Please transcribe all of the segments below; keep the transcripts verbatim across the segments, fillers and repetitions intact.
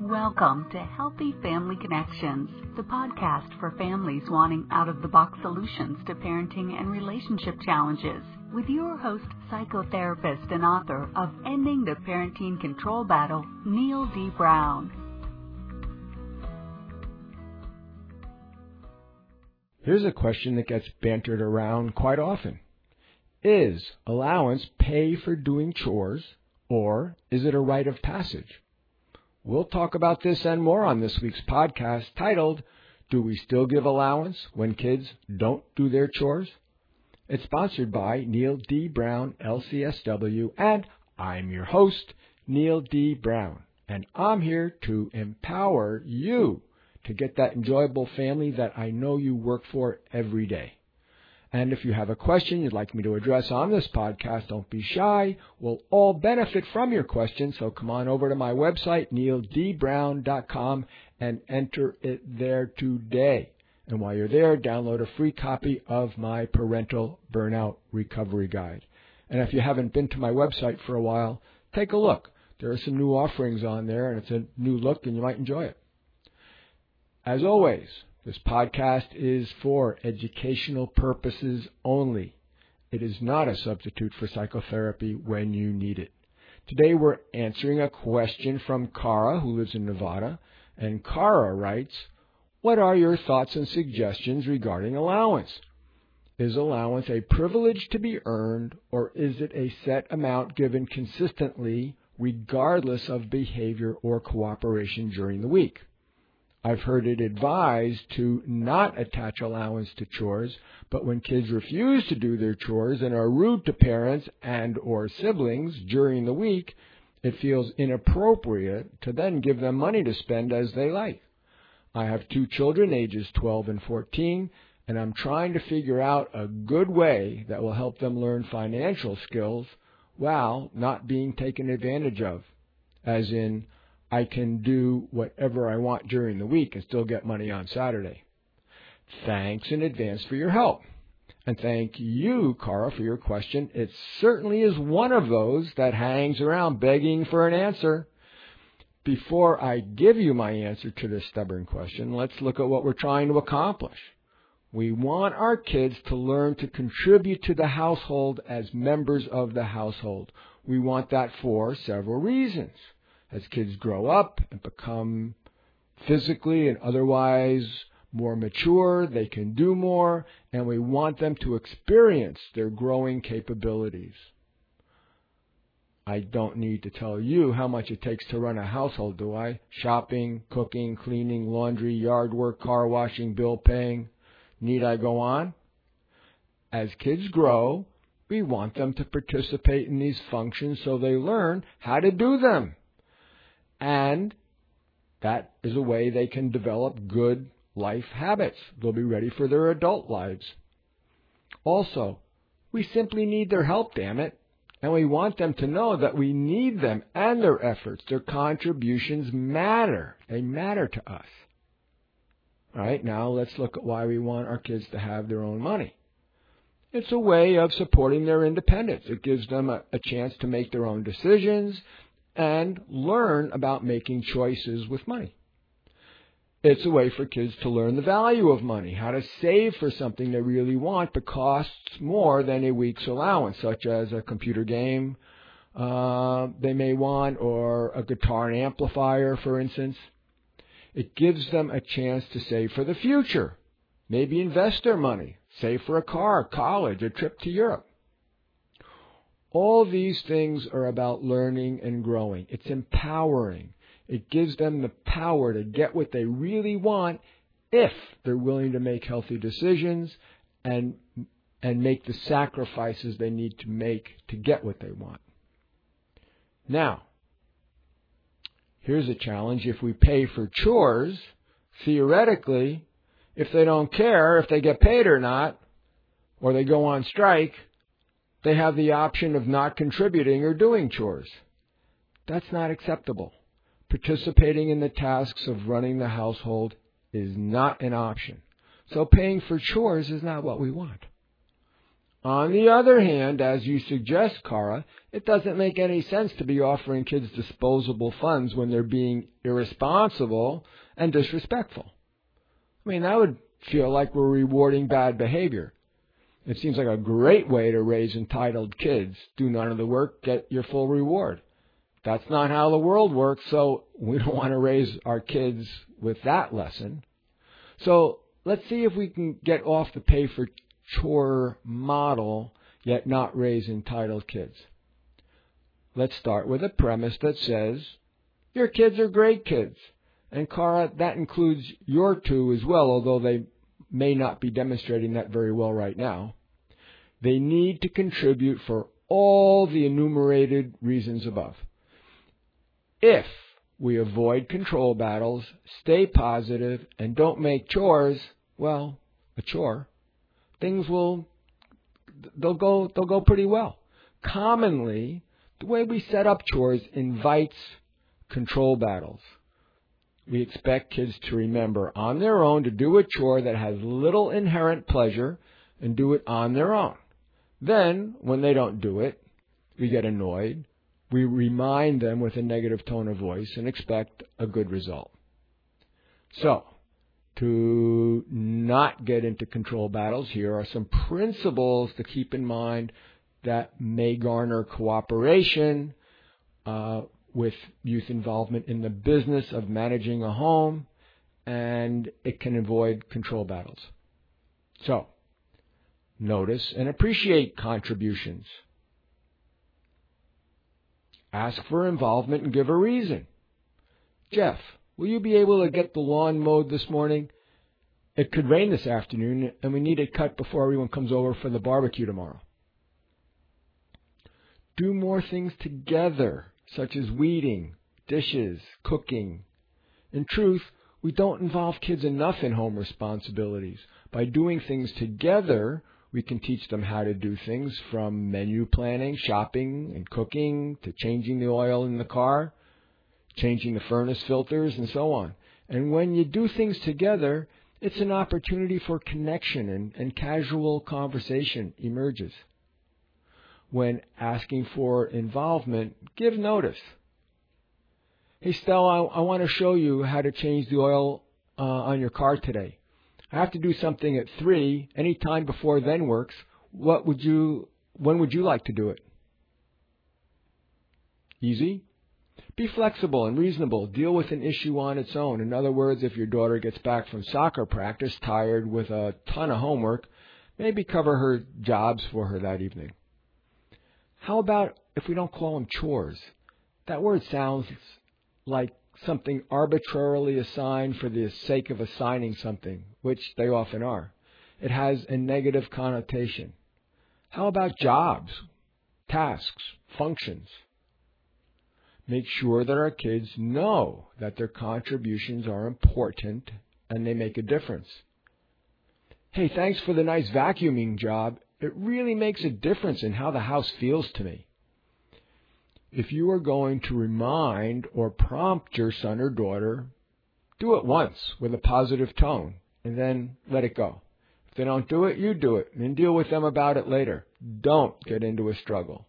Welcome to Healthy Family Connections, the podcast for families wanting out-of-the-box solutions to parenting and relationship challenges, with your host, psychotherapist and author of Ending the Parenting Control Battle, Neil D. Brown. Here's a question that gets bantered around quite often. Is allowance pay for doing chores, or is it a rite of passage? We'll talk about this and more on this week's podcast titled, Do We Still Give Allowance When Kids Don't Do Their Chores? It's sponsored by Neil D. Brown, L C S W, and I'm your host, Neil D. Brown. And I'm here to empower you to get that enjoyable family that I know you work for every day. And if you have a question you'd like me to address on this podcast, don't be shy. We'll all benefit from your question, so come on over to my website, neil d brown dot com, and enter it there today. And while you're there, download a free copy of my Parental Burnout Recovery Guide. And if you haven't been to my website for a while, take a look. There are some new offerings on there, and it's a new look, and you might enjoy it. As always, this podcast is for educational purposes only. It is not a substitute for psychotherapy when you need it. Today we're answering a question from Cara, who lives in Nevada. And Cara writes, what are your thoughts and suggestions regarding allowance? Is allowance a privilege to be earned, or is it a set amount given consistently regardless of behavior or cooperation during the week? I've heard it advised to not attach allowance to chores, but when kids refuse to do their chores and are rude to parents and or siblings during the week, it feels inappropriate to then give them money to spend as they like. I have two children, ages twelve and fourteen, and I'm trying to figure out a good way that will help them learn financial skills while not being taken advantage of, as in, I can do whatever I want during the week and still get money on Saturday. Thanks in advance for your help. And thank you, Cara, for your question. It certainly is one of those that hangs around begging for an answer. Before I give you my answer to this stubborn question, let's look at what we're trying to accomplish. We want our kids to learn to contribute to the household as members of the household. We want that for several reasons. As kids grow up and become physically and otherwise more mature, they can do more, and we want them to experience their growing capabilities. I don't need to tell you how much it takes to run a household, do I? Shopping, cooking, cleaning, laundry, yard work, car washing, bill paying. Need I go on? As kids grow, we want them to participate in these functions so they learn how to do them. And that is a way they can develop good life habits. They'll be ready for their adult lives. Also, we simply need their help, damn it. And we want them to know that we need them and their efforts. Their contributions matter. They matter to us. All right, now let's look at why we want our kids to have their own money. It's a way of supporting their independence. It gives them a, a chance to make their own decisions and learn about making choices with money. It's a way for kids to learn the value of money, how to save for something they really want but costs more than a week's allowance, such as a computer game uh, they may want, or a guitar and amplifier, for instance. It gives them a chance to save for the future, maybe invest their money, save for a car, college, a trip to Europe. All these things are about learning and growing. It's empowering. It gives them the power to get what they really want if they're willing to make healthy decisions and and make the sacrifices they need to make to get what they want. Now, here's a challenge. If we pay for chores, theoretically, if they don't care if they get paid or not, or they go on strike, they have the option of not contributing or doing chores. That's not acceptable. Participating in the tasks of running the household is not an option. So paying for chores is not what we want. On the other hand, as you suggest, Cara, it doesn't make any sense to be offering kids disposable funds when they're being irresponsible and disrespectful. I mean, that would feel like we're rewarding bad behavior. It seems like a great way to raise entitled kids. Do none of the work, get your full reward. That's not how the world works, so we don't want to raise our kids with that lesson. So let's see if we can get off the pay-for-chore model, yet not raise entitled kids. Let's start with a premise that says, your kids are great kids. And Cara, that includes your two as well, although they may not be demonstrating that very well right now. They need to contribute for all the enumerated reasons above. If we avoid control battles, stay positive, and don't make chores, well, a chore, things will, they'll go, they'll go pretty well. Commonly, the way we set up chores invites control battles. We expect kids to remember on their own to do a chore that has little inherent pleasure and do it on their own. Then, when they don't do it, we get annoyed. We remind them with a negative tone of voice and expect a good result. So, to not get into control battles, here are some principles to keep in mind that may garner cooperation uh, with youth involvement in the business of managing a home, and it can avoid control battles. So, notice and appreciate contributions. Ask for involvement and give a reason. Jeff, will you be able to get the lawn mowed this morning? It could rain this afternoon, and we need it cut before everyone comes over for the barbecue tomorrow. Do more things together, such as weeding, dishes, cooking. In truth, we don't involve kids enough in home responsibilities. By doing things together, we can teach them how to do things from menu planning, shopping, and cooking, to changing the oil in the car, changing the furnace filters, and so on. And when you do things together, it's an opportunity for connection, and, and casual conversation emerges. When asking for involvement, give notice. Hey, Stella, I, I want to show you how to change the oil uh, on your car today. I have to do something at three. Any time before then works. What would you? When would you like to do it? Easy. Be flexible and reasonable. Deal with an issue on its own. In other words, if your daughter gets back from soccer practice tired with a ton of homework, maybe cover her jobs for her that evening. How about if we don't call them chores? That word sounds like something arbitrarily assigned for the sake of assigning something, which they often are. It has a negative connotation. How about jobs, tasks, functions? Make sure that our kids know that their contributions are important and they make a difference. Hey, thanks for the nice vacuuming job. It really makes a difference in how the house feels to me. If you are going to remind or prompt your son or daughter, do it once with a positive tone and then let it go. If they don't do it, you do it and deal with them about it later. Don't get into a struggle.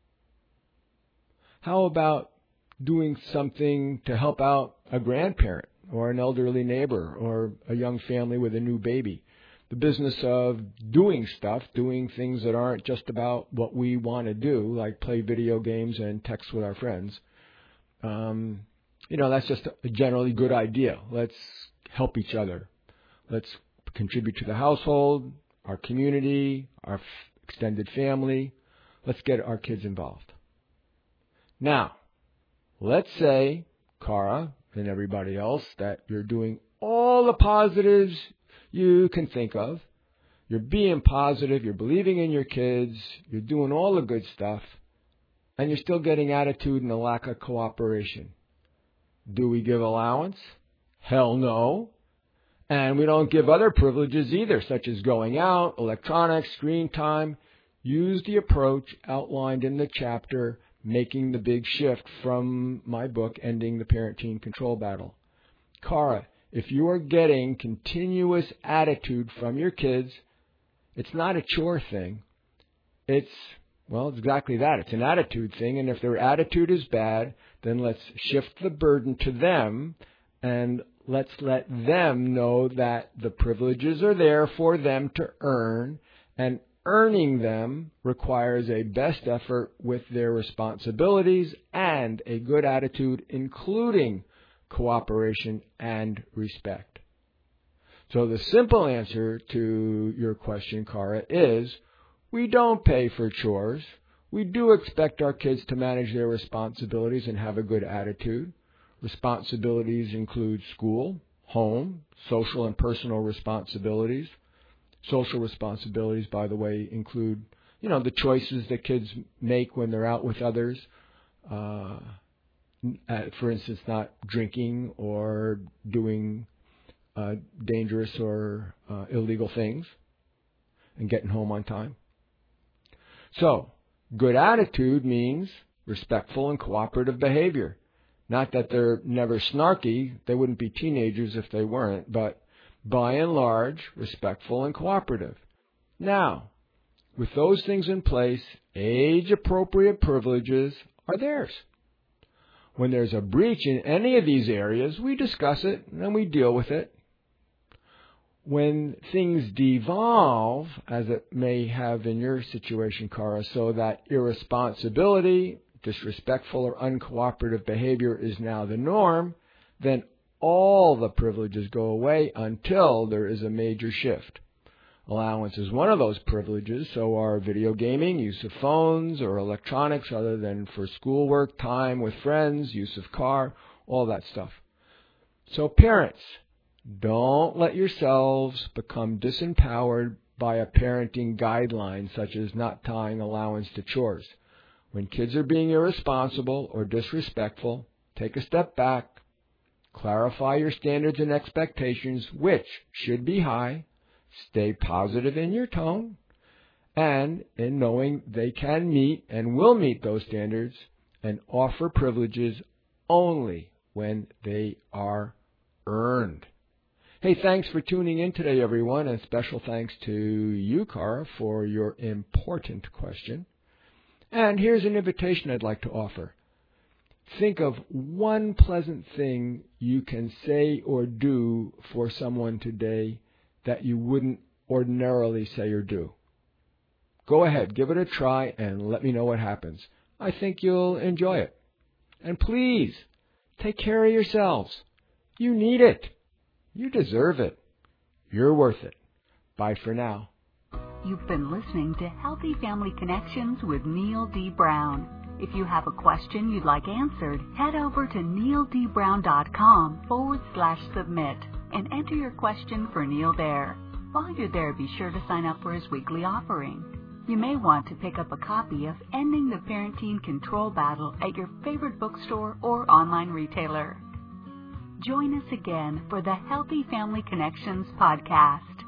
How about doing something to help out a grandparent or an elderly neighbor or a young family with a new baby? The business of doing stuff, doing things that aren't just about what we want to do, like play video games and text with our friends. Um, you know, that's just a generally good idea. Let's help each other. Let's contribute to the household, our community, our f- extended family. Let's get our kids involved. Now, let's say, Cara and everybody else, that you're doing all the positives you can think of. You're being positive, you're believing in your kids, you're doing all the good stuff, and you're still getting attitude and a lack of cooperation. Do we give allowance? Hell no. And we don't give other privileges either, such as going out, electronics, screen time. Use the approach outlined in the chapter, Making the Big Shift, from my book, Ending the Parent-Teen Control Battle. Cara, if you are getting continuous attitude from your kids, it's not a chore thing. it's, well, it's exactly that. It's an attitude thing, and if their attitude is bad, then let's shift the burden to them, and let's let them know that the privileges are there for them to earn, and earning them requires a best effort with their responsibilities and a good attitude, including cooperation and respect. So the simple answer to your question, Cara, is we don't pay for chores. We do expect our kids to manage their responsibilities and have a good attitude. Responsibilities include school, home, social and personal responsibilities. Social responsibilities, by the way, include, you know, the choices that kids make when they're out with others. Uh, for instance, not drinking or doing uh, dangerous or uh, illegal things and getting home on time. So, good attitude means respectful and cooperative behavior. Not that they're never snarky. They wouldn't be teenagers if they weren't, but by and large, respectful and cooperative. Now, with those things in place, age-appropriate privileges are theirs. When there's a breach in any of these areas, we discuss it and we deal with it. When things devolve, as it may have in your situation, Cara, so that irresponsibility, disrespectful or uncooperative behavior is now the norm, then all the privileges go away until there is a major shift. Allowance is one of those privileges, so are video gaming, use of phones or electronics other than for schoolwork, time with friends, use of car, all that stuff. So parents, don't let yourselves become disempowered by a parenting guideline such as not tying allowance to chores. When kids are being irresponsible or disrespectful, take a step back, clarify your standards and expectations, which should be high, stay positive in your tone, and in knowing they can meet and will meet those standards, and offer privileges only when they are earned. Hey, thanks for tuning in today, everyone, and special thanks to you, Cara, for your important question. And here's an invitation I'd like to offer. Think of one pleasant thing you can say or do for someone today that you wouldn't ordinarily say or do. Go ahead, give it a try, and let me know what happens. I think you'll enjoy it. And please, take care of yourselves. You need it. You deserve it. You're worth it. Bye for now. You've been listening to Healthy Family Connections with Neil D. Brown. If you have a question you'd like answered, head over to neildbrown.com forward slash submit and enter your question for Neil there. While you're there, be sure to sign up for his weekly offering. You may want to pick up a copy of Ending the Parenting Control Battle at your favorite bookstore or online retailer. Join us again for the Healthy Family Connections podcast.